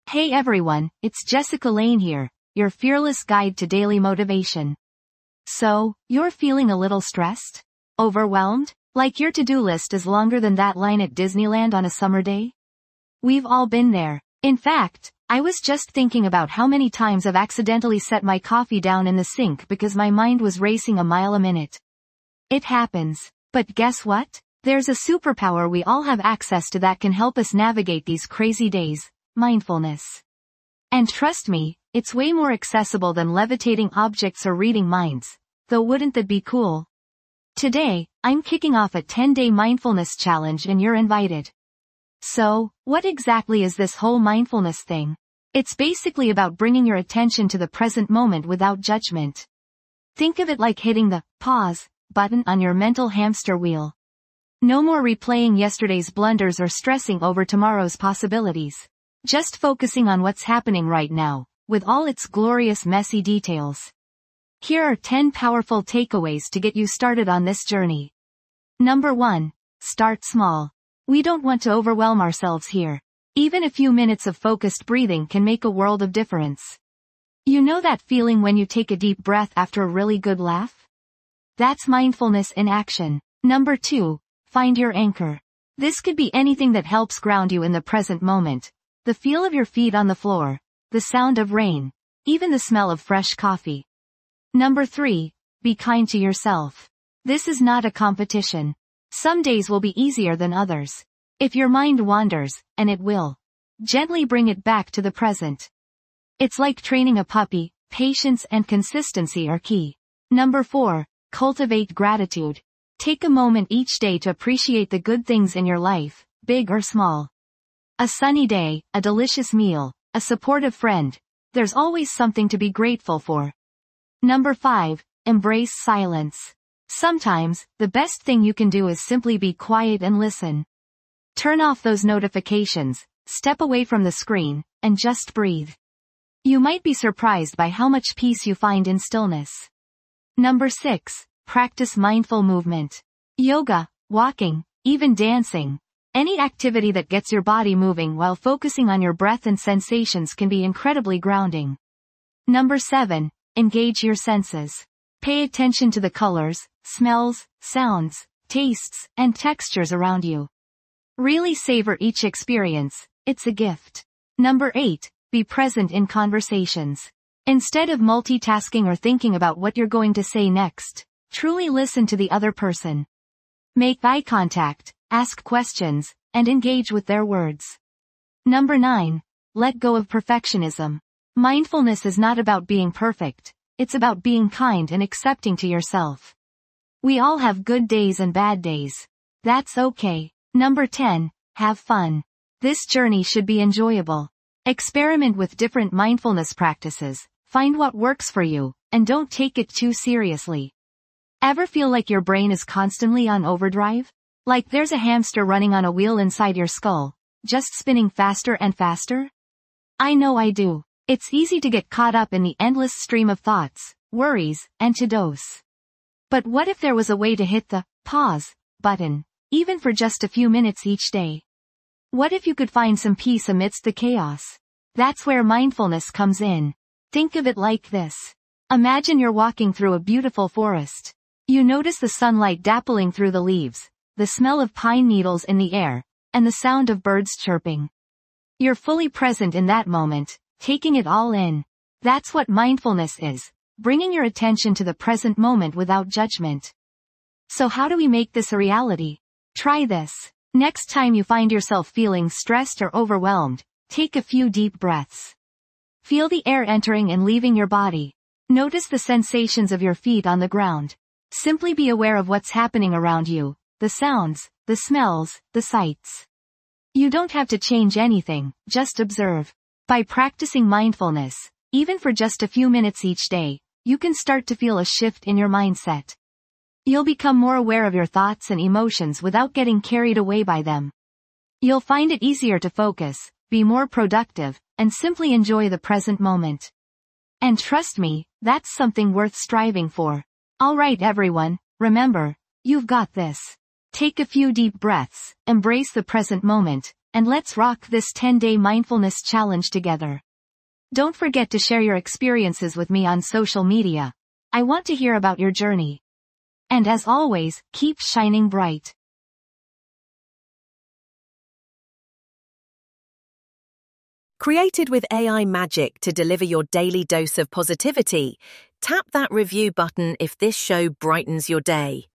Hey everyone, it's Jessica Lane here, your fearless guide to daily motivation. So, you're feeling a little stressed? Overwhelmed? Like your to-do list is longer than that line at Disneyland on a summer day? We've all been there. In fact, I was just thinking about how many times I've accidentally set my coffee down in the sink because my mind was racing a mile a minute. It happens. But guess what? There's a superpower we all have access to that can help us navigate these crazy days. Mindfulness. And trust me, it's way more accessible than levitating objects or reading minds. Though wouldn't that be cool? Today, I'm kicking off a 10-day mindfulness challenge and you're invited. So, what exactly is this whole mindfulness thing? It's basically about bringing your attention to the present moment without judgment. Think of it like hitting the pause button on your mental hamster wheel. No more replaying yesterday's blunders or stressing over tomorrow's possibilities. Just focusing on what's happening right now, with all its glorious messy details. Here are 10 powerful takeaways to get you started on this journey. Number 1. Start small. We don't want to overwhelm ourselves here. Even a few minutes of focused breathing can make a world of difference. You know that feeling when you take a deep breath after a really good laugh? That's mindfulness in action. Number 2. Find your anchor. This could be anything that helps ground you in the present moment. The feel of your feet on the floor, the sound of rain, even the smell of fresh coffee. Number 3. Be kind to yourself. This is not a competition. Some days will be easier than others. If your mind wanders, and it will, gently bring it back to the present. It's like training a puppy, patience and consistency are key. Number 4. Cultivate gratitude. Take a moment each day to appreciate the good things in your life, big or small. A sunny day, a delicious meal, a supportive friend. There's always something to be grateful for. Number 5. Embrace silence. Sometimes, the best thing you can do is simply be quiet and listen. Turn off those notifications, step away from the screen, and just breathe. You might be surprised by how much peace you find in stillness. Number 6. Practice mindful movement. Yoga, walking, even dancing. Any activity that gets your body moving while focusing on your breath and sensations can be incredibly grounding. Number 7. Engage your senses. Pay attention to the colors, smells, sounds, tastes, and textures around you. Really savor each experience, it's a gift. Number 8. Be present in conversations. Instead of multitasking or thinking about what you're going to say next, truly listen to the other person. Make eye contact, ask questions, and engage with their words. Number 9. Let go of perfectionism. Mindfulness is not about being perfect, it's about being kind and accepting to yourself. We all have good days and bad days. That's okay. Number 10. Have fun. This journey should be enjoyable. Experiment with different mindfulness practices, find what works for you, and don't take it too seriously. Ever feel like your brain is constantly on overdrive? Like there's a hamster running on a wheel inside your skull, just spinning faster and faster? I know I do. It's easy to get caught up in the endless stream of thoughts, worries, and to-dos. But what if there was a way to hit the pause button, even for just a few minutes each day? What if you could find some peace amidst the chaos? That's where mindfulness comes in. Think of it like this. Imagine you're walking through a beautiful forest. You notice the sunlight dappling through the leaves, the smell of pine needles in the air, and the sound of birds chirping. You're fully present in that moment, taking it all in. That's what mindfulness is, bringing your attention to the present moment without judgment. So how do we make this a reality? Try this. Next time you find yourself feeling stressed or overwhelmed, take a few deep breaths. Feel the air entering and leaving your body. Notice the sensations of your feet on the ground. Simply be aware of what's happening around you, the sounds, the smells, the sights. You don't have to change anything, just observe. By practicing mindfulness, even for just a few minutes each day, you can start to feel a shift in your mindset. You'll become more aware of your thoughts and emotions without getting carried away by them. You'll find it easier to focus, be more productive, and simply enjoy the present moment. And trust me, that's something worth striving for. Alright everyone, remember, you've got this. Take a few deep breaths, embrace the present moment, and let's rock this 10-day mindfulness challenge together. Don't forget to share your experiences with me on social media. I want to hear about your journey. And as always, keep shining bright. Created with AI magic to deliver your daily dose of positivity, tap that review button if this show brightens your day.